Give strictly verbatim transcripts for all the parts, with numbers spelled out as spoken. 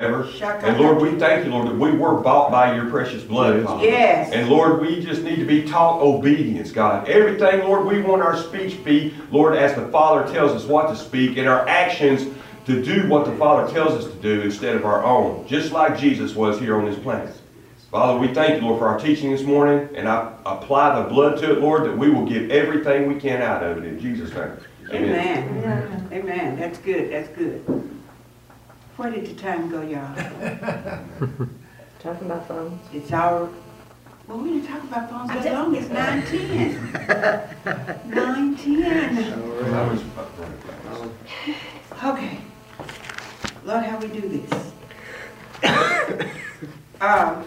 And Lord, we thank you, Lord, that we were bought by your precious blood, Father. Yes. And Lord, we just need to be taught obedience, God. Everything, Lord, we want our speech be, Lord, as the Father tells us what to speak, and our actions to do what the Father tells us to do instead of our own, just like Jesus was here on this planet. Father, we thank you, Lord, for our teaching this morning, and I apply the blood to it, Lord, that we will get everything we can out of it in Jesus' name. Amen. Amen. Amen. That's good. That's good. Where did the time go, y'all? Talking about phones. It's our... Well, we didn't talk about phones as long as nine ten. nine ten. Okay. Lord, how we do this? um...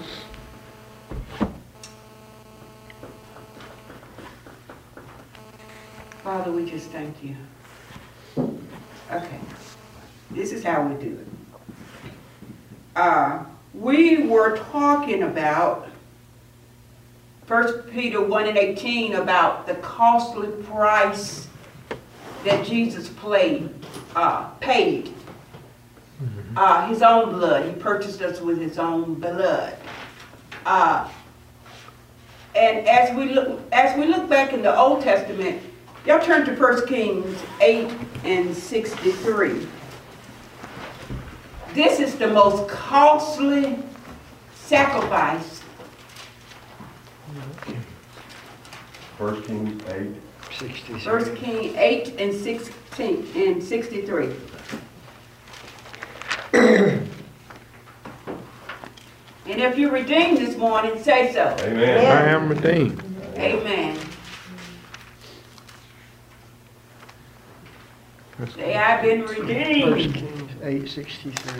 Father, we just thank you. Okay. This is how we do it. Uh, we were talking about First Peter one and eighteen about the costly price that Jesus played, uh, paid. Uh, his own blood. He purchased us with his own blood. Uh, and as we look, as we look back in the Old Testament, y'all turn to First Kings eight and sixty-three. This is the most costly sacrifice. First Kings eight. sixty-three. First Kings eight and sixteen and sixty-three. And if you're redeemed this morning, say so. Amen. I am redeemed. Amen. Say, I've been redeemed. First Kings eight sixty-three.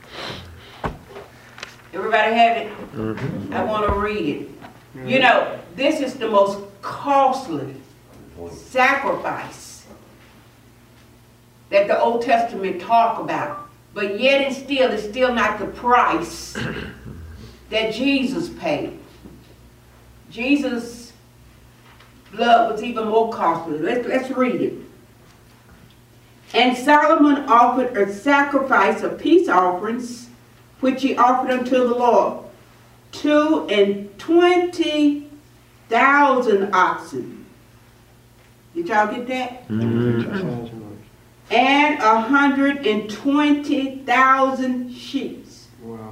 Everybody have it? Mm-hmm. I want to read it. You know, this is the most costly sacrifice that the Old Testament talk about. But yet and still, it's still not the price that Jesus paid. Jesus' blood was even more costly. Let's, let's read it. And Solomon offered a sacrifice of peace offerings, which he offered unto the Lord, two and twenty thousand oxen. Did y'all get that? Mm-hmm. And a hundred and twenty thousand sheep. Wow.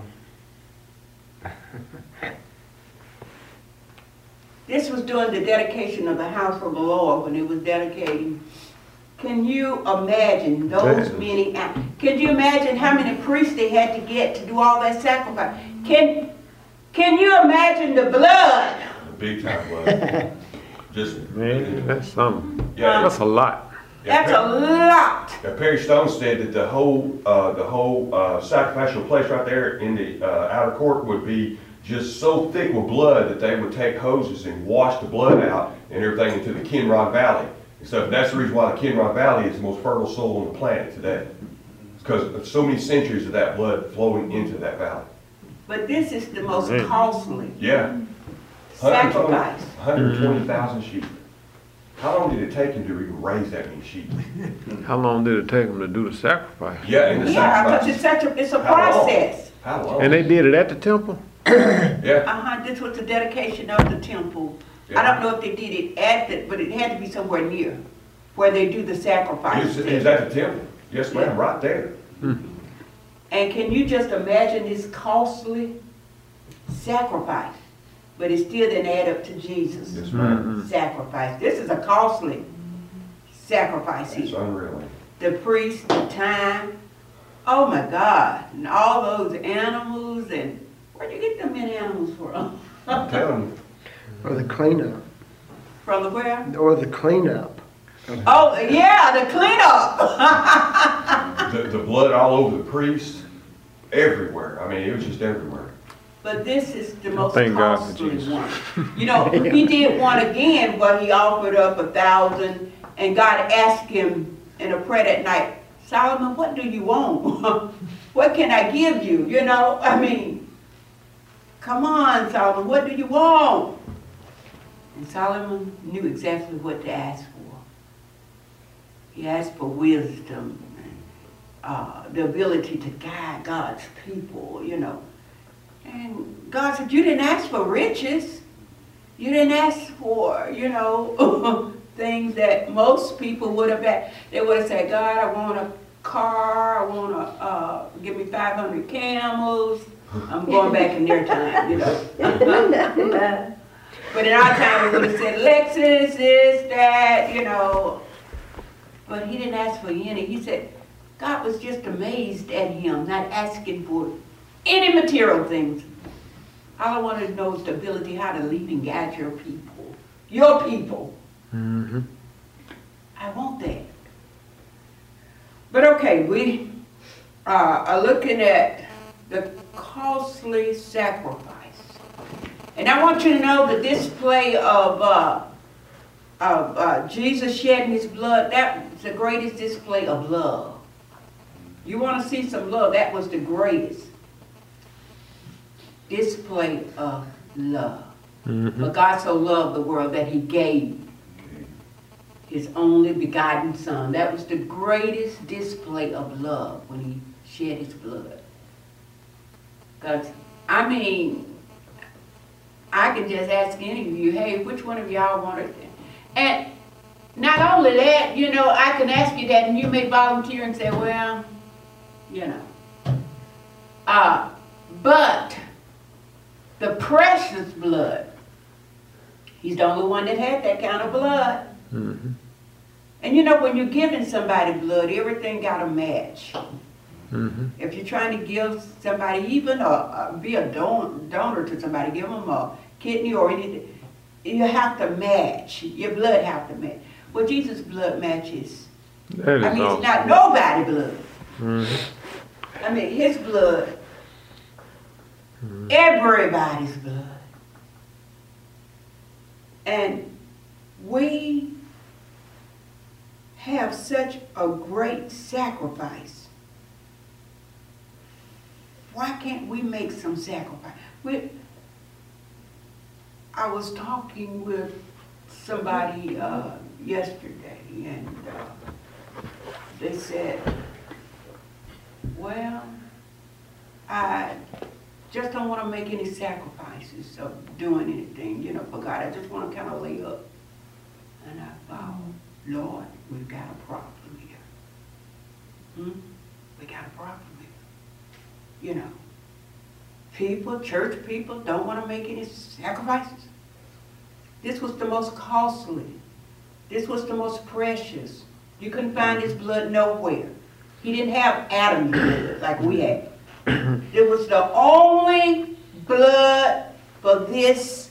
This was during the dedication of the house of the Lord when it was dedicating. Can you imagine those Damn. many? Can you imagine how many priests they had to get to do all that sacrifice? Can Can you imagine the blood? The big time blood. Just Man, that's something. yeah. That's a lot. yeah, That's a lot. Yeah, Perry Stone said that the whole uh, the whole uh, sacrificial place right there in the uh, outer court would be just so thick with blood that they would take hoses and wash the blood out and everything into the Kinrod Valley. So that's the reason why the Kinrod Valley is the most fertile soil on the planet today. It's because of so many centuries of that blood flowing into that valley. But this is the most Man. costly Yeah. sacrifice. one hundred twenty thousand sheep. How long did it take him to even raise that many sheep? How long did it take them to do the sacrifice? Yeah, and the Yeah, because sacrifice. it's such a it's a How long? process. How long? And they did it at the temple? yeah. Uh-huh. This was the dedication of the temple. Yeah. I don't know if they did it at the, but it had to be somewhere near where they do the He sacrifice. was, he was at the temple. Yes, ma'am, right there. And can you just imagine this costly sacrifice? But it still didn't add up to Jesus' Yes, ma'am. sacrifice. This is a costly sacrifice It's here. unreal. The priest, the time, oh my God, and all those animals, and where'd you get them many animals from? I'm telling you. Or the cleanup. From the where? Or the cleanup. Oh, yeah, the cleanup. The, the blood all over the priest, everywhere. I mean, it was just everywhere. But this is the most Thank God for costly Jesus. one. You know, he did one again where he offered up a thousand, and God asked him in a prayer that night, Solomon, what do you want? What can I give you? You know, I mean, come on, Solomon, what do you want? And Solomon knew exactly what to ask for. He asked for wisdom, and uh, the ability to guide God's people, you know. And God said, you didn't ask for riches. You didn't ask for, you know, things that most people would have had. They would have said, God, I want a car, I want to uh, give me five hundred camels. I'm going back in their time, you know. But in our time, we would have said, Lexus, this, that, you know. But he didn't ask for any. He said, God was just amazed at him, not asking for any material things. All I wanted to know is the ability how to lead and guide your people. Your people. Mm-hmm. I want that. But okay, we uh, are looking at the costly sacrifice. And I want you to know the display of, uh, of uh, Jesus shedding his blood, that was the greatest display of love. You want to see some love, that was the greatest display of love. Mm-hmm. But God so loved the world that he gave his only begotten son. That was the greatest display of love when he shed his blood. Because, I mean, I can just ask any of you, hey, which one of y'all wanted it? And not only that, you know, I can ask you that and you may volunteer and say, well, you know. Uh, but the precious blood, he's the only one that had that kind of blood. Mm-hmm. And you know, when you're giving somebody blood, everything got to match. Mm-hmm. If you're trying to give somebody, even a, a be a don donor to somebody, give them a kidney or anything, you have to match. Your blood have to match. Well, Jesus' blood matches. That is I mean, awesome. it's not nobody's blood. Mm-hmm. I mean, his blood, Mm-hmm. everybody's blood. And we have such a great sacrifice. Why can't we make some sacrifice? We, I was talking with somebody uh, yesterday, and uh, they said, well, I just don't want to make any sacrifices of doing anything, you know, for God. I just want to kind of lay up. And I thought, Lord, we've got a problem here. Hmm? We got a problem here. You know, people, church people don't want to make any sacrifices. This was the most costly. This was the most precious. You couldn't find his blood nowhere. He didn't have Adam's blood like we had. It was the only blood for this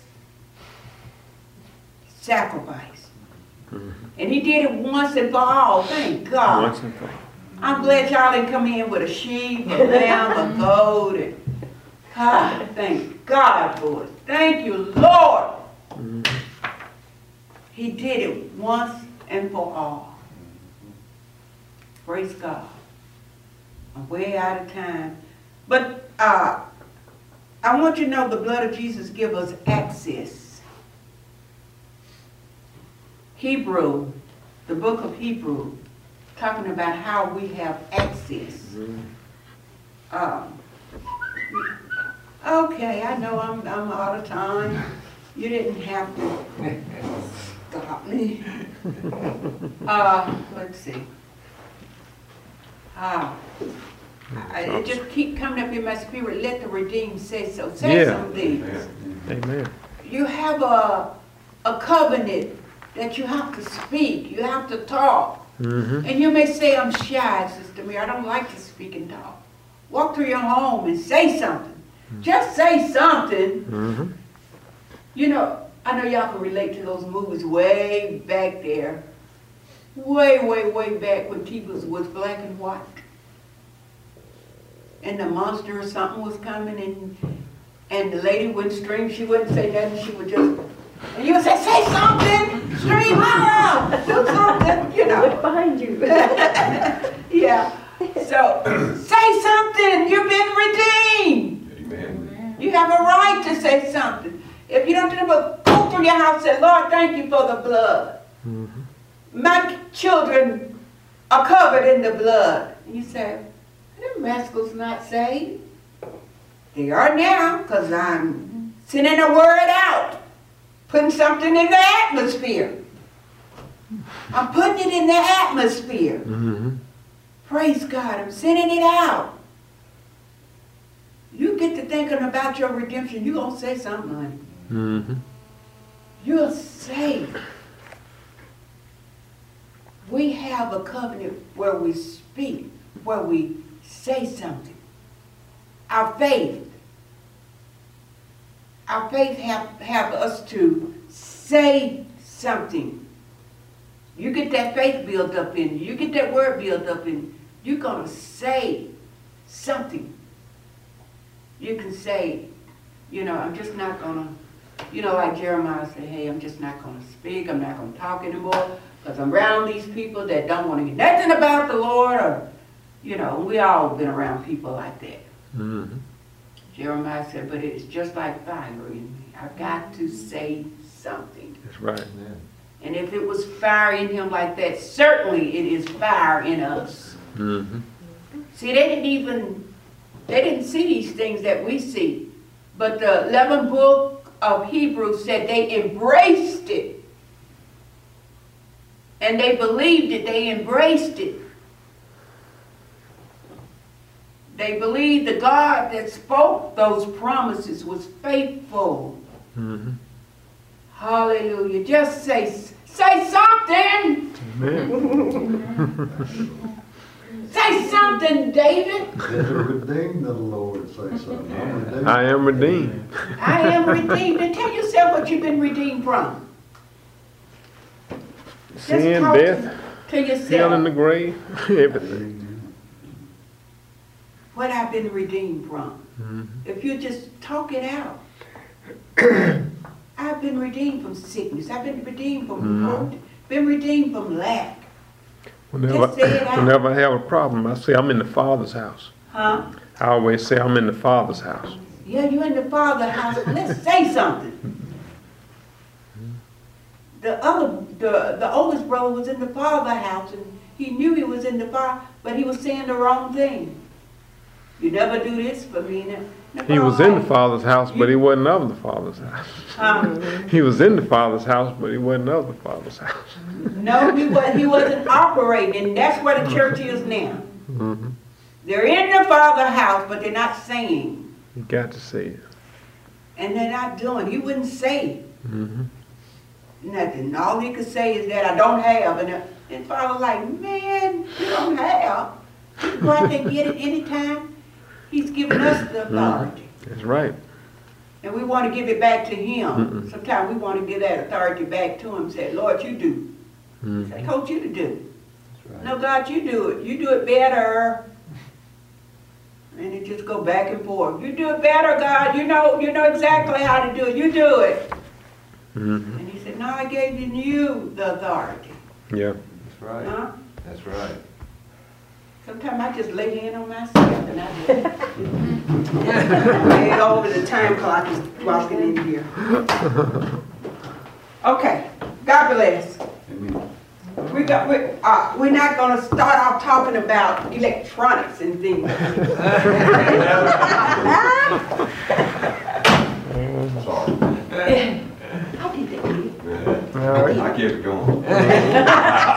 sacrifice. Mm-hmm. And he did it once and for all. Thank God. Once and for all. I'm glad y'all didn't come in with a sheep, a lamb, a goat. And, ah, thank God for it. Thank you, Lord. Mm-hmm. He did it once and for all. Praise God. I'm way out of time. But uh, I want you to know the blood of Jesus gives us access. Hebrew, the book of Hebrew, talking about how we have access. Mm-hmm. Um, okay, I know I'm, I'm out of time. You didn't have to stop me. Uh, let's see. Ah. I, it just keep coming up in my spirit. Let the redeemed say so. Say Yeah. some things. Amen. You have a a covenant that you have to speak. You have to talk. Mm-hmm. And you may say, I'm shy, Sister Mary. I don't like to speak and talk. Walk through your home and say something. Just say something. Mm-hmm. You know, I know y'all can relate to those movies way back there. Way, way, way back when T V was, was black and white. And the monster or something was coming, and and the lady wouldn't scream, she wouldn't say nothing, she would just, and you would say, say something, scream out, do something, you know. Behind you. Yeah. So, say something, you've been redeemed. Amen. You have a right to say something. If you don't do it, but go through your house and say, Lord, thank you for the blood. Mm-hmm. My children are covered in the blood. And you say, Them rascals not saved. They are now, because I'm sending a word out, putting something in the atmosphere. I'm putting it in the atmosphere. Mm-hmm. Praise God, I'm sending it out. You get to thinking about your redemption, you're going to say something, honey. Mm-hmm. You're saved. We have a covenant where we speak, where we say something. Our faith. Our faith have, have us to say something. You get that faith built up in you. You get that word built up in you. You're going to say something. You can say, you know, I'm just not going to, you know, like Jeremiah said, hey, I'm just not going to speak. I'm not going to talk anymore because I'm around these people that don't want to hear nothing about the Lord. Or, you know, we all been around people like that. Mm-hmm. Jeremiah said, but it's just like fire in me. I've got to say something. That's right. And if it was fire in him like that, certainly it is fire in us. Mm-hmm. See, they didn't even, they didn't see these things that we see. But the eleventh book of Hebrews said they embraced it. And they believed it, they embraced it. They believed the God that spoke those promises was faithful. Mm-hmm. Hallelujah. Just say, say something. Amen. Say something, David. Did the redeemed of the Lord say something? I'm redeemed. I am redeemed. I am redeemed. And tell yourself what you've been redeemed from. Just Sin, talk death, to hell in yourself the grave, everything. what I've been redeemed from. Mm-hmm. If you just talk it out. I've been redeemed from sickness. I've been redeemed from Mhm. hurt. Been redeemed from lack. Whenever, Just say it out. whenever I have a problem, I say I'm in the Father's house. Huh? I always say I'm in the Father's house. Yeah, you're in the Father's house. Let's say something. The other, the, the oldest brother was in the Father's house, and he knew he was in the Father, but he was saying the wrong thing. You never do this for me. Now. He was in the Father's house, but he wasn't of the Father's house. Um, He was in the Father's house, but he wasn't of the Father's house. no, he, was, he wasn't operating, and that's where the church is now. Mm-hmm. They're in the Father's house, but they're not saying. You got to say it. And they're not doing. He wouldn't say Mm-hmm. nothing. All he could say is that I don't have. And the Father like, man, you don't have. You can go out there and get it anytime. He's given us the authority. That's right. And we want to give it back to him. Mm-mm. Sometimes we want to give that authority back to him. Say, Lord, you do. Mm-hmm. I told you to do. That's right. No, God, you do it. You do it better. And it just go back and forth. You do it better, God. You know, you know exactly how to do it. You do it. Mm-hmm. And he said, no, I gave you the authority. Yeah. That's right. Huh? That's right. Sometimes I just lay hand on myself and I just lay it over the time clock is walking in here. Okay, God bless. Amen. We got, we, uh, we're not going to start off talking about electronics and things. Sorry. I did that, kid. All right. I kept it going.